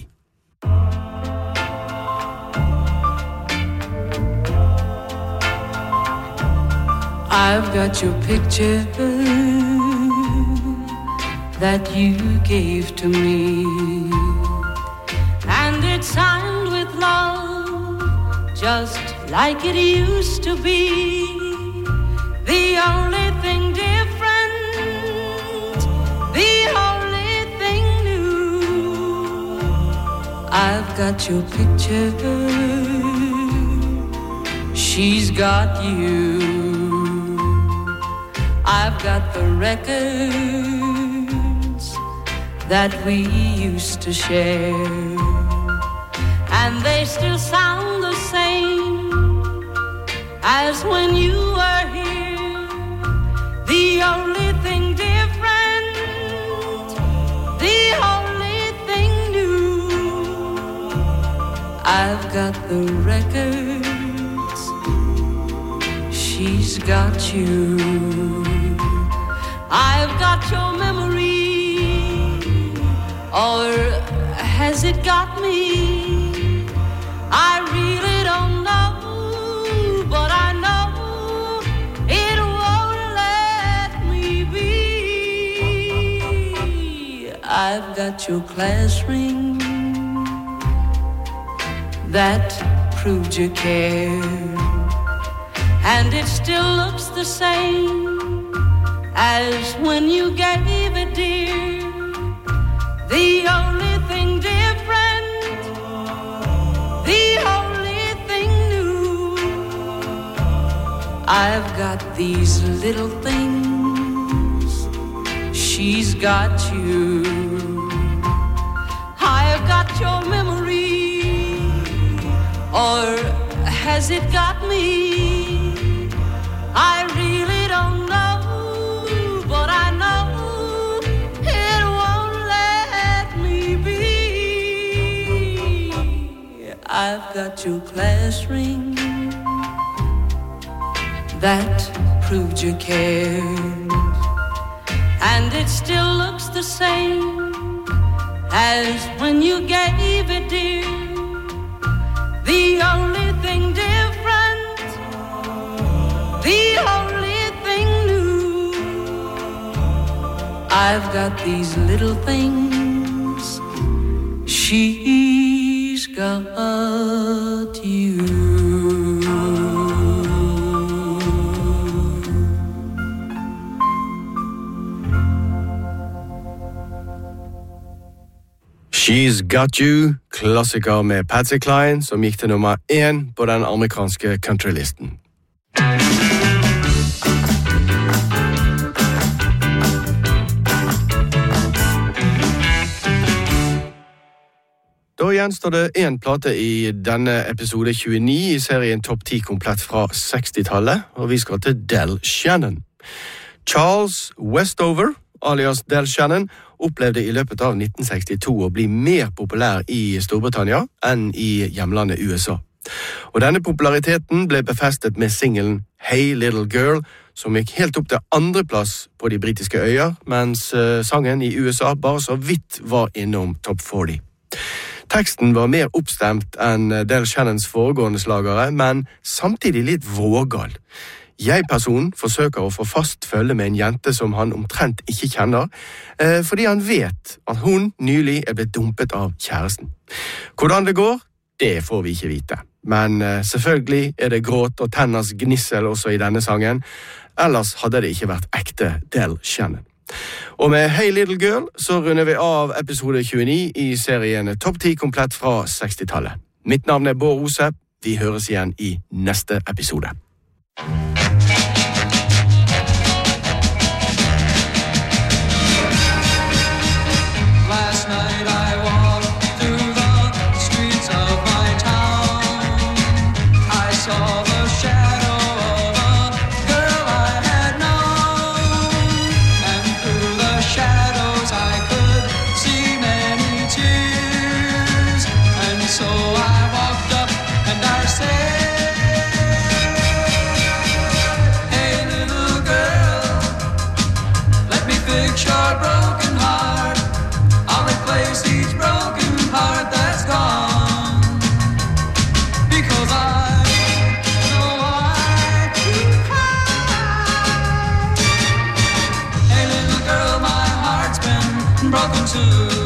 I've got your picture that you gave to me, and it's signed with love, just like it used to be. The only thing different, the only thing new, I've got your picture, she's got you. I've got the records that we used to share, and they still sound the same as when you were here. The only thing different, the only thing new, I've got the records, she's got you. I've got your memory, or has it got me? I really don't know, but I know it won't let me be. I've got your class ring that proved you care, and it still looks the same as when you gave it, dear. The only thing different, the only thing new, I've got these little things, she's got you. I've got your memory, or has it got me? I really don't know, but I know it won't let me be. I've got your class ring that proved you cared, and it still looks the same as when you gave it, dear. The only thing different, the only thing new, I've got these little things, she's got you. She's Got You, klassiker med Patsy Cline, som gikk til nummer én på den amerikanske countrylisten. Da gjenstår det en plate i denne episode tjueni i serien Topp ti komplett fra sekstitallet, og vi skal til Del Shannon. Charles Westover, alias Del Shannon, opplevde i løpet av nitten sekstito å bli mer populær i Storbritannia enn i hjemlandet U S A. Og denne populariteten ble befestet med singelen Hey Little Girl, som gikk helt opp til andre plass på de britiske øyer, mens uh, sangen i U S A bare så vidt var innom topp førti. Teksten var mer oppstemt enn Del Shannons foregående slagere, men samtidig litt vågal. Jeg-personen forsøker å få fast følge med en jente som han omtrent ikke kjenner, eh, fordi han vet at hun nylig er blitt dumpet av kjæresten. Hvordan det går, det får vi ikke vite. Men eh, selvfølgelig er det gråt og tenners gnissel også i denne sangen, ellers hadde det ikke vært ekte Del Shannon. Og med Hey Little Girl så runder vi av episode tjueni i serien Topp ti komplett fra sekstitallet. Mitt navn er Bård Ose, vi høres igjen i neste episode. Last night I walked through the streets of my town. I saw the shadow of a girl I had known, and through the shadows I could see many tears, and so I walked up and I said, your broken heart, I'll replace each broken heart that's gone, because I know I could cry. Hey little girl, my heart's been broken too.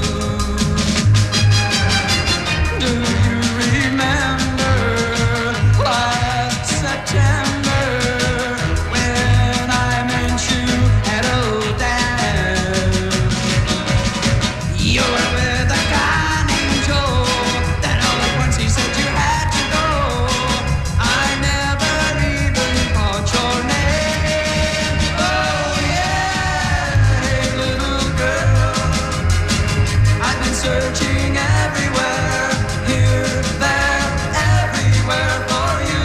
Do you remember last September when I meant you had a dad? You were with a guy named Joe. Then all at once he said you had to go. I never even caught your name. Oh yeah, hey little girl, I've been searching everywhere, here, there, everywhere for you,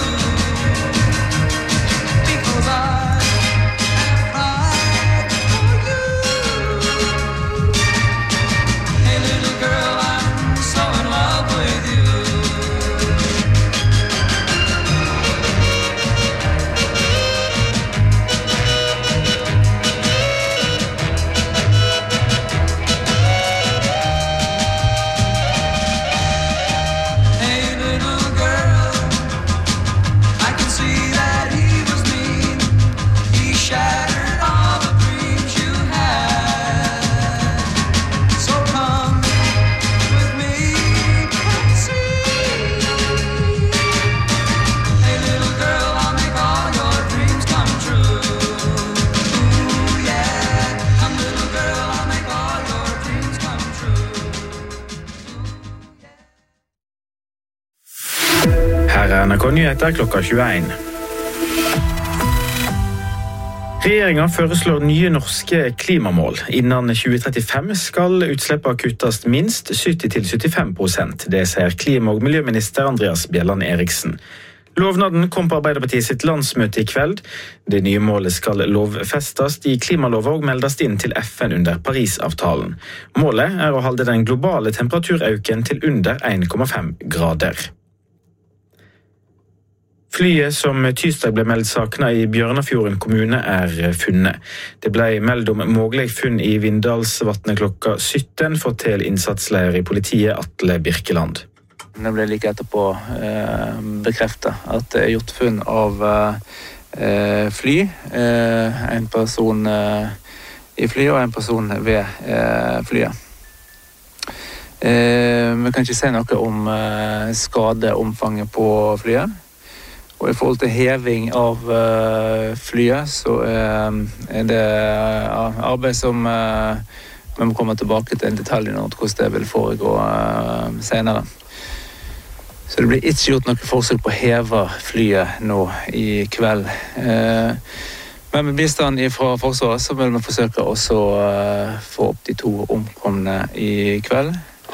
because I have cried for you. Hey little girl, I'm so in love with you. Hey little girl, I can see that he was mean. He shattered all the dreams you had. So come with me and see. Hey little girl, I'll make all your dreams come true. Ooh yeah, come little girl, I'll make all your dreams come true. Her er N R K Nyheter klokka tjueen. Regjeringen foreslår nye norske klimamål. Innen tjue trettifem skal utslippene kuttes minst sytti til syttifem prosent. Det sier klima- og miljøminister Andreas Bjelland Eriksen. Lovnaden kom på Arbeiderpartiet sitt landsmøte i kveld. Det nye målet skal lovfestes i klimalover og meldes inn til F N under Parisavtalen. Målet er å holde den globale temperaturøken til under en komma fem grader. Flyet som tirsdag ble meldt sakna i Bjørnafjorden kommune er funnet. Det ble meldt om mulig funn i Vindalsvatnet klokka sytten, fortell innsatsleier i politiet Atle Birkeland. Det ble like etterpå eh, bekreftet at det er gjort funn av eh, fly. Eh, en person eh, i flyet og en person ved eh, flyet. Eh, vi kan ikke si noe om eh, skadeomfanget på flyet. Og i forhold til heving av uh, flyet, så uh, er det uh, arbeid som uh, vi må komme tilbake til en detalj nå, hvordan det vil foregå uh, senere. Så det blir ikke gjort noe forsøk på å heve flyet nå i kveld. Uh, men med bistand fra Forsvaret så vil vi forsøke også uh, få opp de to omkomne i kveld.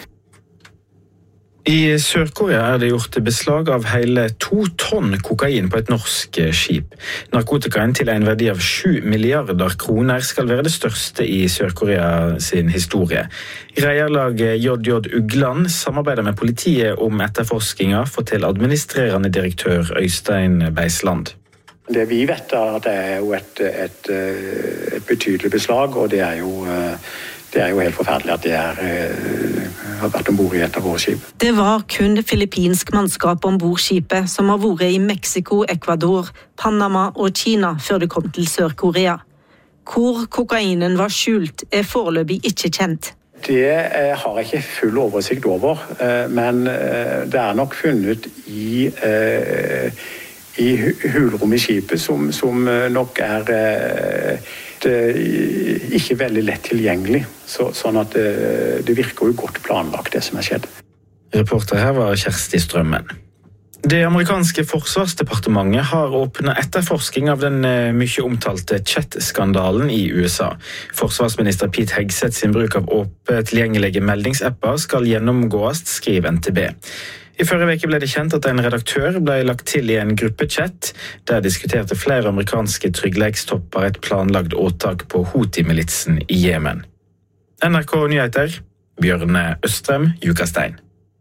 I Sør-Korea er det gjort beslag av hele to tonn kokain på et norsk skip. Narkotikaen til en verdi av sju milliarder kroner skal være det største i Sør-Korea sin historie. Reierlaget J J Ugland samarbeider med politiet om etterforskninga, forteller administrerende direktør Øystein Beisland. Det vi vet er at det er jo et, et, et betydelig beslag, og det er jo... Det er jo helt forferdelig at det er, uh, har vært ombord i et av våre skip. Det var kun filippinsk mannskap ombord skipet som har vært i Mexico, Ecuador, Panama og Kina før det kom til Sør-Korea. Hvor kokainen var skjult er foreløpig ikke kjent. Det uh, har jeg ikke full oversikt over, uh, men uh, det er nok funnet i, uh, i hulrom i skipet som, som nok er... Uh, ikke veldig lett tilgjengelig, så, sånn at det, det virker jo godt planlagt det som er skjedd. Reporter her var Kjersti Strømmen. Det amerikanske forsvarsdepartementet har åpnet etterforsking av den mye omtalte chat-skandalen i U S A. Forsvarsminister Pete Hegseth sin bruk av åpent tilgjengelige meldingsapper skal gjennomgås, skriver N T B. I forrige veke ble det kjent at en redaktør ble lagt til i en gruppechat. Der diskuterte flere amerikanske tryggleikstopper et planlagt åtak på Houthi-militsen i Jemen. N R K Nyheter, Bjørne Østrem, Jukastein.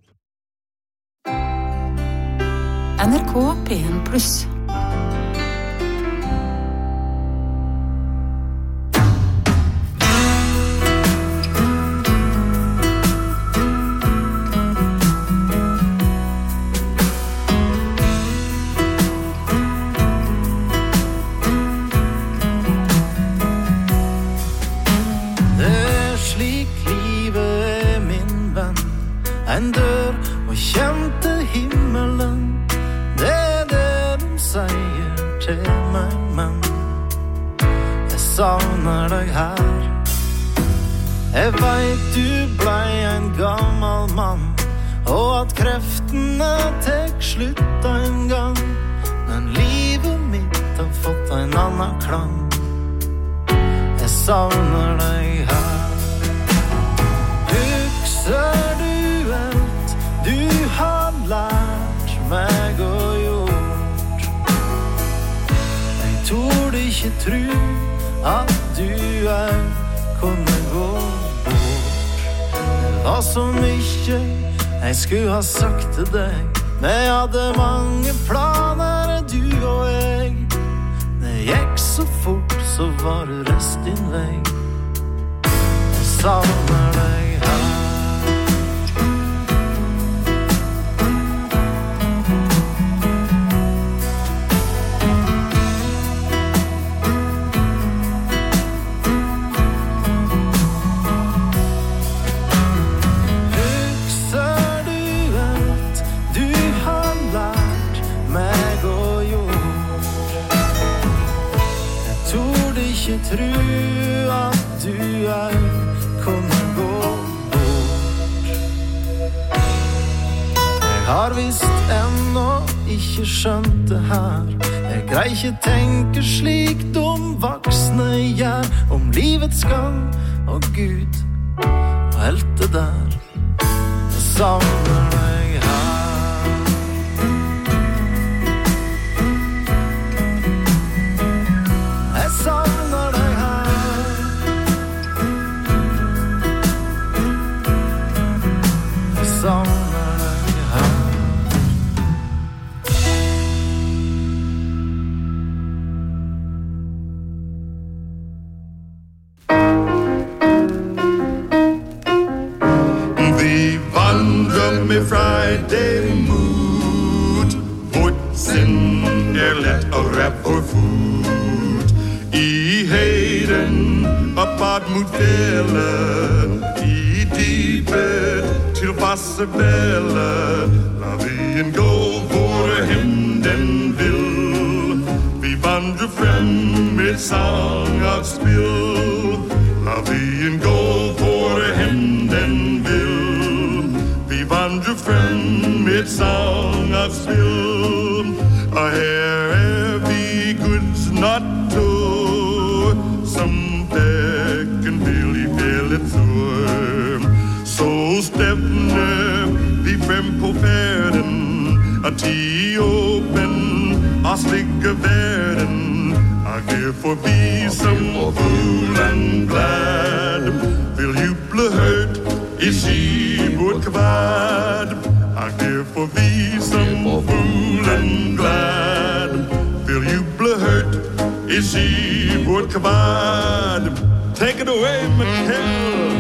N R K P en pluss. En dør og kjente himmelen. Det er det de sier til meg, men jeg savner deg her. Jeg vet du blei en gammel mann, og at kreftene tek slutt en gang. Men livet mitt har fått en annen klang. Jeg savner deg her. Husker du du har lært meg og gjort. Jeg torde ikke tro at du er kunne gå bort. Det var så mye jeg skulle ha sagt til deg. Vi hadde mange planer, du og jeg. Det gikk så fort, så var det rest din vei. Jeg savner deg her. Tro at du er kunne gå bort. Jeg har visst ennå ikke skjønt det her. Jeg greier ikke tenke slik de voksne gjør, om livets gang og Gud og alt det der. Jeg savner deg her. Jeg savner deg her. Jeg savner deg her. med Friday mood. Vårt sind er let og rap for food. I hayden opad mod fjellet, i dybet til Vassebelle. La veien gå hvor hen den vil. Vi vandrer frem med sang og spil. La veien gå hvor hen den vil. Vi vandrer frem med sang og spil. Og her er vi Guds natto, som bækken vil i fællets ord. Så stævner vi frem på færden, og ti åben og slikker verden. Og går forbi som fugl and glad, vil juble højt i Siburt kvad. Og går forbi som fugl and glad, vil juble højt i Siburt kvad. Take it away, Mikkel.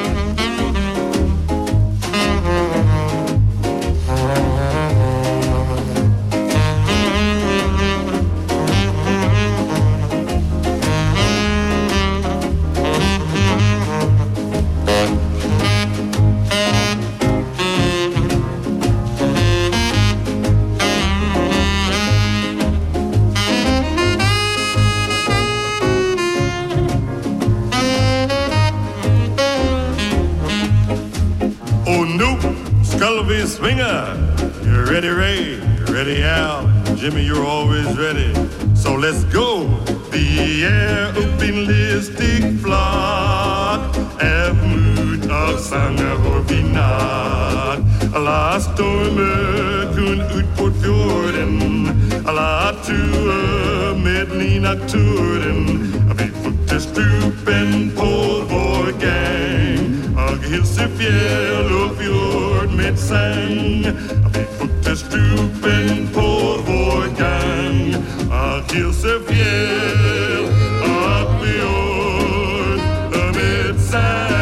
Skal vi svinge? You're ready, Ray. You're ready, Al. Jimmy, you're always ready. So let's go. Vi er upp i en listig flak, er mut av sanger hvor vi nat. La storme kun ut på fjorden, la ture med naturen. Vi fukter strupen på vår gang, og hilser fjell og fjord med sang. Vi fukter strupen på vår gang, og hilser fjell og fjord med sang.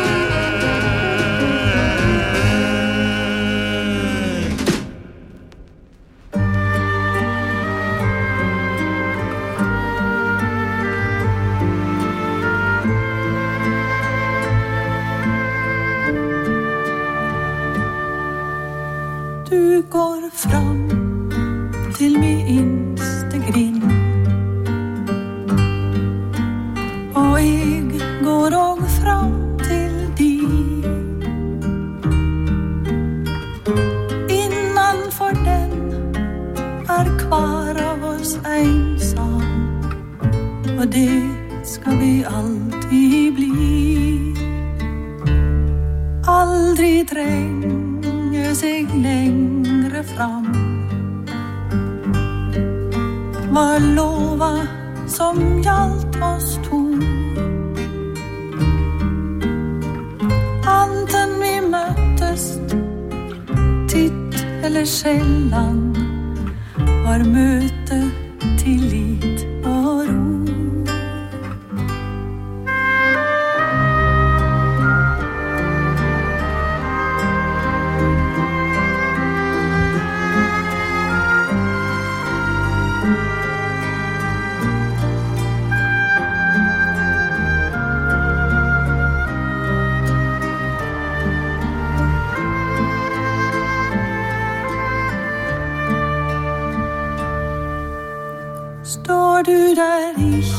Du går fram til min inste grind, og jeg går og fram til di. Innanfor den er hver av oss ensam, og det skal vi alltid bli. Aldri trenge seg längre fram, var lova som gjaldt oss to. Anten vi møttes titt eller sällan, var møte tillit og ro. Står du der i